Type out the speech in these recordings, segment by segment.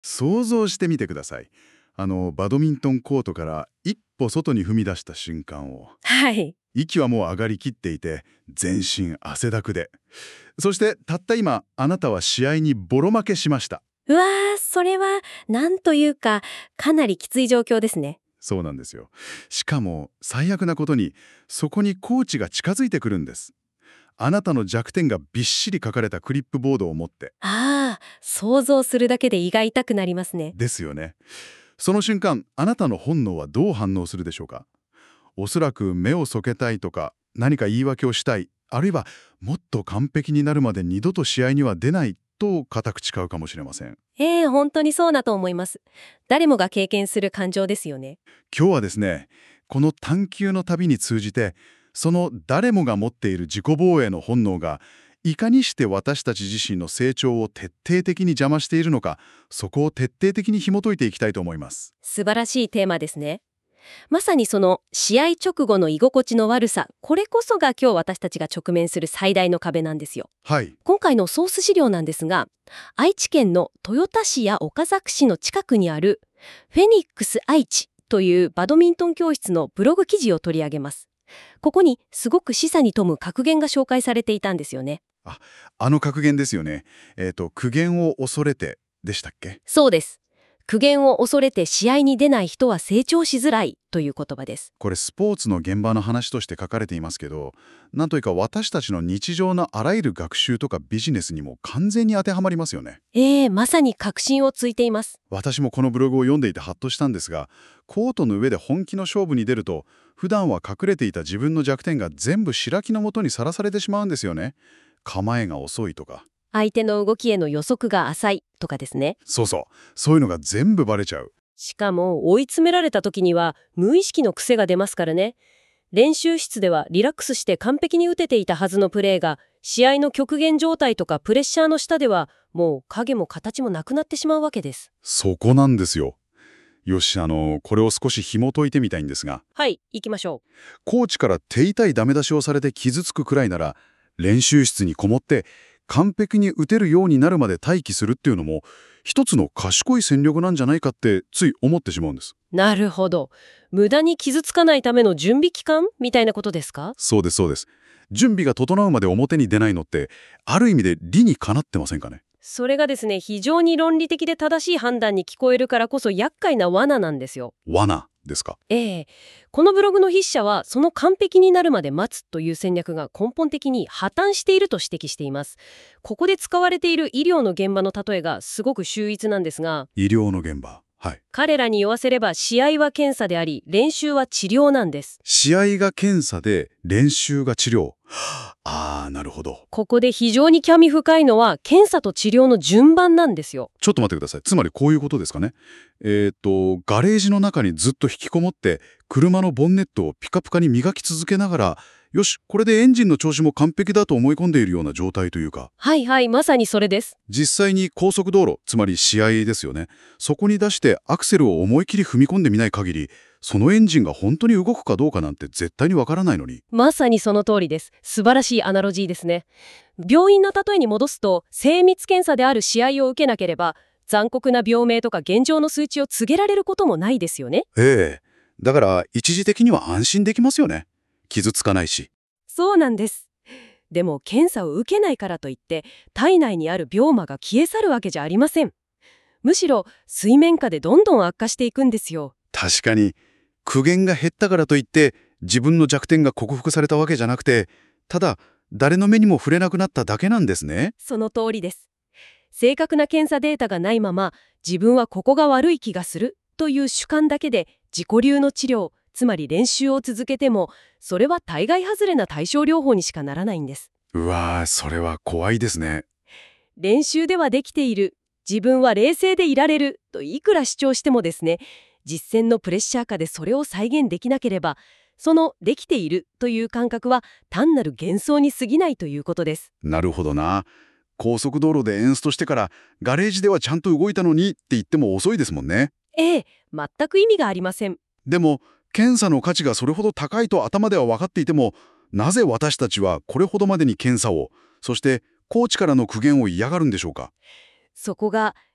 想像してみてください。バドミントンコートから一歩外に踏み出した瞬間を。 はい。 息はもう上がりきっていて、全身汗だくで。そしてたった今、あなたは試合にボロ負けしました。 うわー、それは、なんというか、かなりきつい状況ですね。 そうなんですよ。しかも最悪なことに、そこにコーチが近づいてくるんです。あなたの弱点がびっしり書かれたクリップボードを持って。 ああ、想像するだけで胃が痛くなりますね。 ですよね。その瞬間、あなたの本能はどう反応するでしょうか？おそらく目を背けたいとか、何か言い訳をしたい、あるいはもっと完璧になるまで二度と試合には出ないと固く誓うかもしれません。 本当にそうだと思います。誰もが経験する感情ですよね。 今日はですね、この探求の旅に通じて、その誰もが持っている自己防衛の本能が、いかにして私たち自身の成長を徹底的に邪魔しているのか、そこを徹底的に紐解いていきたいと思います。 素晴らしいテーマですね。まさにその試合直後の居心地の悪さ、これこそが今日私たちが直面する最大の壁なんですよ。 はい。 今回のソース資料なんですが、愛知県の豊田市や岡崎市の近くにあるフェニックス愛知というバドミントン教室のブログ記事を取り上げます。ここにすごく示唆に富む格言が紹介されていたんですよね。 あの格言ですよね。苦言を恐れてでしたっけ？ そうです。苦言を恐れて試合に出ない人は成長しづらいという言葉です。 これスポーツの現場の話として書かれていますけど、なんというか私たちの日常のあらゆる学習とかビジネスにも完全に当てはまりますよね。 まさに確信をついています。 私もこのブログを読んでいてハッとしたんですが、コートの上で本気の勝負に出ると、普段は隠れていた自分の弱点が全部白木のもとにさらされてしまうんですよね。構えが遅いとか。 相手の動きへの予測が浅いとかですね。 そういうのが全部バレちゃう。 しかも追い詰められた時には無意識の癖が出ますからね。練習室ではリラックスして完璧に打てていたはずのプレーが、試合の極限状態とかプレッシャーの下ではもう影も形もなくなってしまうわけです。 そこなんですよ。よし、これを少し紐解いてみたいんですが、 はい、行きましょコーチから手痛いダメ出しをされて傷つくくらいなら、練習室にこもって完璧に打てるようになるまで待機するっていうのも一つの賢い戦略なんじゃないかってつい思ってしまうんです。 う。なるほど。無駄に傷つかないための準備期間みたいなことですか？ そうです、そうです。準備が整うまで表に出ないのって、ある意味で理にかなってませんかね。 それがですね、非常に論理的で正しい判断に聞こえるからこそ厄介な罠なんですよ。 罠ですか。 このブログの筆者はその完璧になるまで待つという戦略が根本的に破綻していると指摘しています。ここで使われている医療の現場の例えがすごく秀逸なんですが、 医療の現場。はい。 彼らに言わせれば試合は検査であり、練習は治療なんです。 試合が検査で練習が治療。なるほど。 ここで非常に興味深いのは検査と治療の順番なんですよ。 ちょっと待ってください。つまりこういうことですかね。ガレージの中にずっと引きこもって、車のボンネットをピカピカに磨き続けながら、よし、これでエンジンの調子も完璧だと思い込んでいるような状態というか、 はいはい、まさにそれです。 実際に高速道路、つまり試合ですよね。そこに出してアクセルを思い切り踏み込んでみない限り、そのエンジンが本当に動くかどうかなんて絶対にわからないのに。 まさにその通りです。素晴らしいアナロジーですね。病院の例えに戻すと、精密検査である試合を受けなければ、残酷な病名とか現状の数値を告げられることもないですよね。 だから一時的には安心できますよね。傷つかないし。 そうなんです。でも検査を受けないからといって体内にある病魔が消え去るわけじゃありません。むしろ水面下でどんどん悪化していくんですよ。 確かに、苦言が減ったからといって自分の弱点が克服されたわけじゃなくて、ただ誰の目にも触れなくなっただけなんですね。 その通りです。正確な検査データがないまま、自分はここが悪い気がするという主観だけで自己流の治療、つまり練習を続けても、それは対外外れな対症療法にしかならないんです。 うわー、それは怖いですね。 練習ではできている、自分は冷静でいられるといくら主張してもですね、実践のプレッシャー下でそれを再現できなければ、そのできているという感覚は単なる幻想に過ぎないということです。 なるほどな。高速道路でエンストしてからガレージではちゃんと動いたのにって言っても遅いですもんね。 全く意味がありません。 でも検査の価値がそれほど高いと頭では分かっていても、なぜ私たちはこれほどまでに検査を、そしてコーチからの苦言を嫌がるんでしょうか。 そこが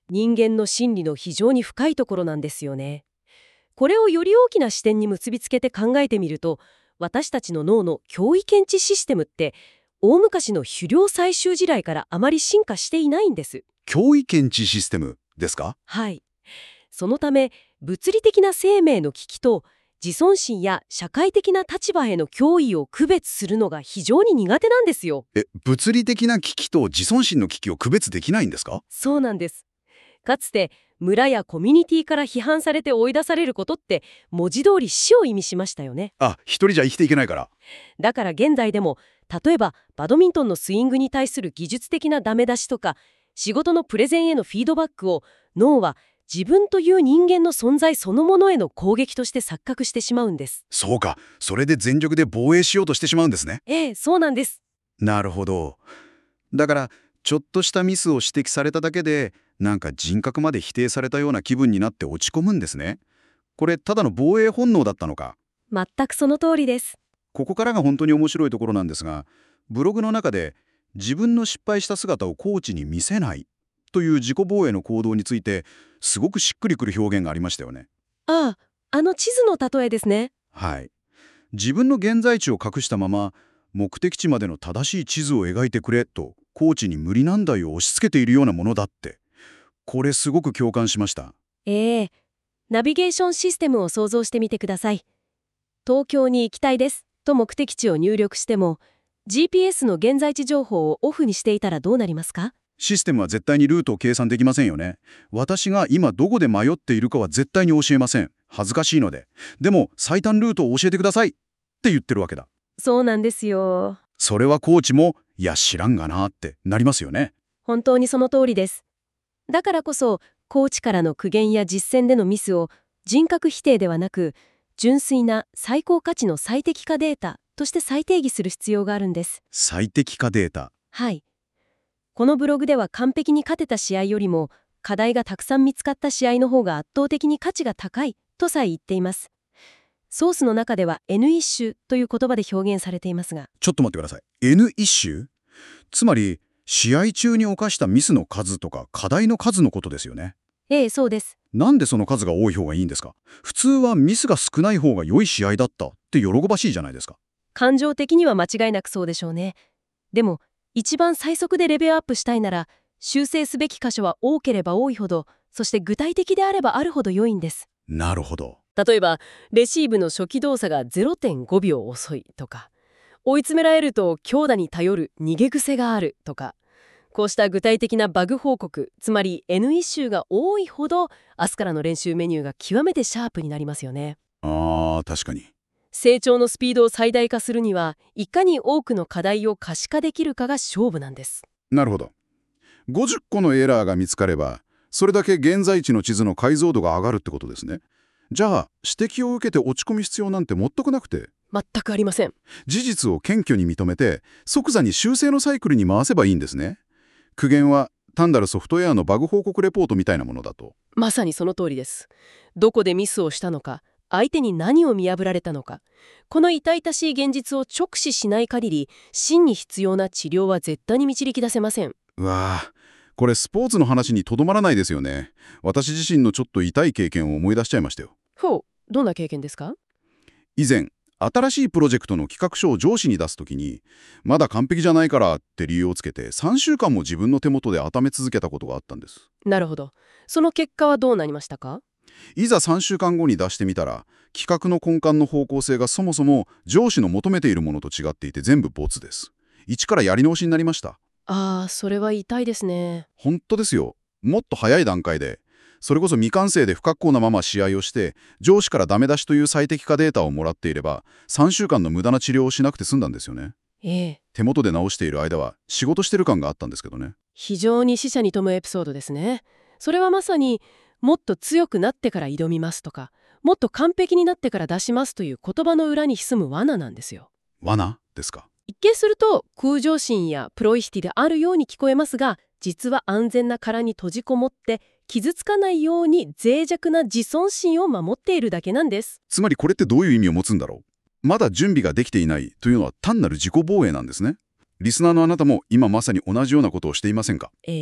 人間の心理の非常に深いところなんですよね。これをより大きな視点に結びつけて考えてみると、私たちの脳の脅威検知システムって大昔の狩猟採集時代からあまり進化していないんです。 脅威検知システムですか？ はい。そのため物理的な生命の危機と自尊心や社会的な立場への脅威を区別するのが非常に苦手なんですよ。 物理的な危機と自尊心の危機を区別できないんですか？ そうなんです。かつて村やコミュニティから批判されて追い出されることって文字通り死を意味しましたよね。 あ、一人じゃ生きていけないから。 だから現代でも例えばバドミントンのスイングに対する技術的なダメ出しとか仕事のプレゼンへのフィードバックを脳は自分という人間の存在そのものへの攻撃として錯覚してしまうんです。 そうか、それで全力で防衛しようとしてしまうんですね。 ええ、そうなんです。 なるほど。だからちょっとしたミスを指摘されただけでなんか人格まで否定されたような気分になって落ち込むんですね。これただの防衛本能だったのか。 全くその通りです。 ここからが本当に面白いところなんですが、ブログの中で自分の失敗した姿をコーチに見せないという自己防衛の行動についてすごくしっくりくる表現がありましたよね。 ああ、あの地図の例えですね。 はい。自分の現在地を隠したまま目的地までの正しい地図を描いてくれとコーチに無理難題を押し付けているようなものだって。これすごく共感しました。 ええ、ナビゲーションシステムを想像してみてください。東京に行きたいですと目的地を入力しても GPS の現在地情報をオフにしていたらどうなりますか？ システムは絶対にルートを計算できませんよね。私が今どこで迷っているかは絶対に教えません。恥ずかしいので。でも最短ルートを教えてくださいって言ってるわけだ。 そうなんですよ。 それはコーチもいや知らんがなってなりますよね。 本当にその通りです。だからこそコーチからの苦言や実践でのミスを人格否定ではなく純粋な最高価値の最適化データとして再定義する必要があるんです。 最適化データ。 はい。このブログでは完璧に勝てた試合よりも課題がたくさん見つかった試合の方が圧倒的に価値が高いとさえ言っています。ソースの中では N 一種という言葉で表現されていますが、 ちょっと待ってください。N 一種？つまり試合中に犯したミスの数とか課題の数のことですよね。 ええ、そうです。 なんでその数が多い方がいいんですか？普通はミスが少ない方が良い試合だったって喜ばしいじゃないですか。 感情的には間違いなくそうでしょうね。でも一番最速でレベルアップしたいなら修正すべき箇所は多ければ多いほど、そして具体的であればあるほど良いんです。 なるほど。 例えばレシーブの初期動作が 0.5 秒遅いとか、追い詰められると強打に頼る逃げ癖があるとか、こうした具体的なバグ報告、つまり N イシューが多いほど明日からの練習メニューが極めてシャープになりますよね。 確かに。 成長のスピードを最大化するにはいかに多くの課題を可視化できるかが勝負なんです。 なるほど。50個のエラーが見つかれば、それだけ現在地の地図の解像度が上がるってことですね。じゃあ、指摘を受けて落ち込む必要なんてもっとくなくて、 全くありません。 事実を謙虚に認めて、即座に修正のサイクルに回せばいいんですね。苦言は単なるソフトウェアのバグ報告レポートみたいなものだと。 まさにその通りです。どこでミスをしたのか、相手に何を見破られたのか、この痛々しい現実を直視しない限り、真に必要な治療は絶対に導き出せません。 うわぁ、これスポーツの話にとどまらないですよね。私自身のちょっと痛い経験を思い出しちゃいましたよ。 ほう、どんな経験ですか？ 以前、新しいプロジェクトの企画書を上司に出すときに、まだ完璧じゃないからって理由をつけて3週間も自分の手元で温め続けたことがあったんです。 なるほど。その結果はどうなりましたか？ いざ3週間後に出してみたら、企画の根幹の方向性がそもそも上司の求めているものと違っていて全部ボツです。一からやり直しになりました。 それは痛いですね。 本当ですよ。もっと早い段階で、それこそ未完成で不格好なまま試合をして、上司からダメ出しという最適化データをもらっていれば、3週間の無駄な治療をしなくて済んだんですよね。手元で直している間は仕事してる感があったんですけどね。 非常に死者に富むエピソードですね。それはまさに、もっと強くなってから挑みますとか、もっと完璧になってから出しますという言葉の裏に潜む罠なんですよ。 罠ですか？ 一見すると向上心やプロ意識であるように聞こえますが、実は安全な殻に閉じこもって傷つかないように脆弱な自尊心を守っているだけなんです。 つまりこれってどういう意味を持つんだろう？まだ準備ができていないというのは単なる自己防衛なんですね。リスナーのあなたも今まさに同じようなことをしていませんか？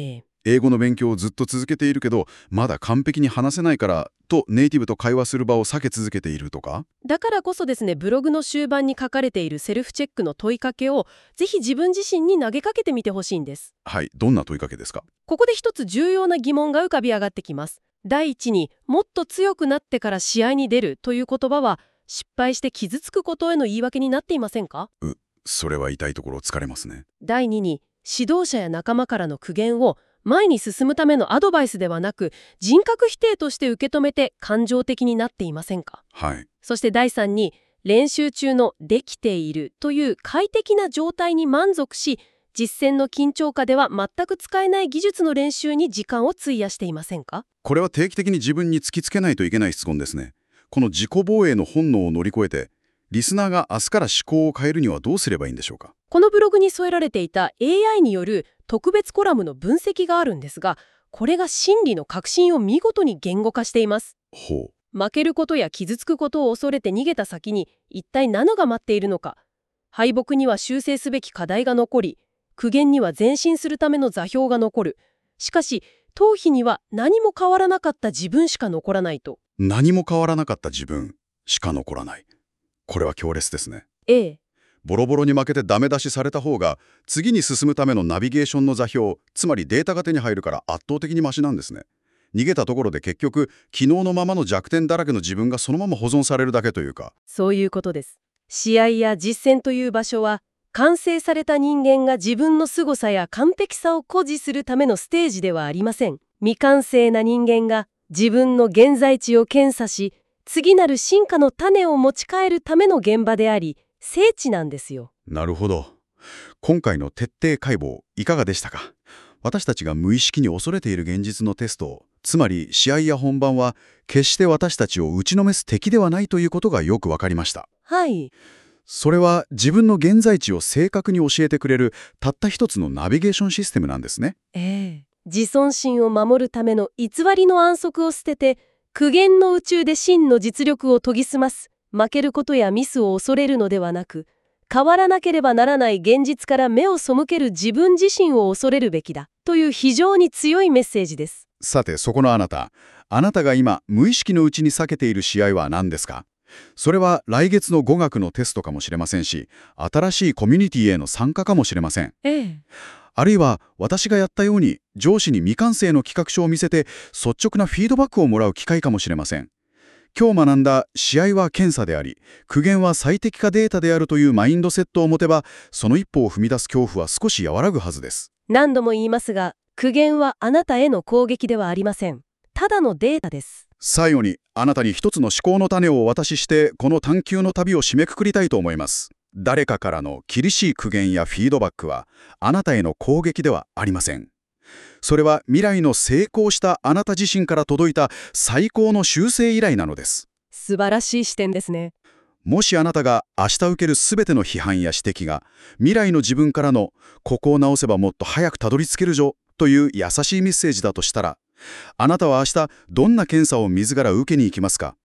英語の勉強をずっと続けているけど、まだ完璧に話せないからとネイティブと会話する場を避け続けているとか。 だからこそですね、ブログの終盤に書かれているセルフチェックの問いかけをぜひ自分自身に投げかけてみてほしいんです。 はい、どんな問いかけですか？ ここで一つ重要な疑問が浮かび上がってきます。第一に、もっと強くなってから試合に出るという言葉は、失敗して傷つくことへの言い訳になっていませんか？ それは痛いところを突かれますね。 第二に、指導者や仲間からの苦言を前に進むためのアドバイスではなく、人格否定として受け止めて感情的になっていませんか？ はい。 そして第三に、練習中のできているという快適な状態に満足し、実戦の緊張下では全く使えない技術の練習に時間を費やしていませんか？ これは定期的に自分に突きつけないといけない質問ですね。この自己防衛の本能を乗り越えて、リスナーが明日から思考を変えるにはどうすればいいんでしょうか？ このブログに添えられていた AI による特別コラムの分析があるんですが、これが心理の革新を見事に言語化しています。 ほう。 負けることや傷つくことを恐れて逃げた先に一体何が待っているのか。敗北には修正すべき課題が残り、苦言には前進するための座標が残る。しかし、逃避には何も変わらなかった自分しか残らないと。 何も変わらなかった自分しか残らない。これは強烈ですね。 ええ。 ボロボロに負けてダメ出しされた方が、次に進むためのナビゲーションの座標、つまりデータが手に入るから圧倒的にマシなんですね。逃げたところで結局、昨日のままの弱点だらけの自分がそのまま保存されるだけというか。 そういうことです。試合や実戦という場所は、完成された人間が自分の凄さや完璧さを誇示するためのステージではありません。未完成な人間が自分の現在地を検査し、次なる進化の種を持ち帰るための現場であり、聖地なんですよ。 なるほど。今回の徹底解剖、いかがでしたか？私たちが無意識に恐れている現実のテスト、つまり試合や本番は、決して私たちを打ちのめす敵ではないということがよくわかりました。 はい。 それは自分の現在地を正確に教えてくれるたった一つのナビゲーションシステムなんですね。 自尊心を守るための偽りの安息を捨てて、苦言の宇宙で真の実力を研ぎ澄ます。負けることやミスを恐れるのではなく、変わらなければならない現実から目を背ける自分自身を恐れるべきだという非常に強いメッセージです。 さて、そこのあなたが今無意識のうちに避けている試合は何ですか？それは来月の語学のテストかもしれませんし、新しいコミュニティへの参加かもしれません。あるいは私がやったように上司に未完成の企画書を見せて率直なフィードバックをもらう機会かもしれません。今日学んだ試合は検査であり、苦言は最適化データであるというマインドセットを持てば、その一歩を踏み出す恐怖は少し和らぐはずです。 何度も言いますが、苦言はあなたへの攻撃ではありません。ただのデータです。 最後にあなたに一つの思考の種をお渡しして、この探求の旅を締めくくりたいと思います。誰かからの厳しい苦言やフィードバックは、あなたへの攻撃ではありません。それは未来の成功したあなた自身から届いた最高の修正依頼なのです。 素晴らしい視点ですね。 もしあなたが明日受けるすべての批判や指摘が、未来の自分からのここを直せばもっと早くたどり着けるぞという優しいメッセージだとしたら、あなたは明日どんな検査を自ら受けに行きますか？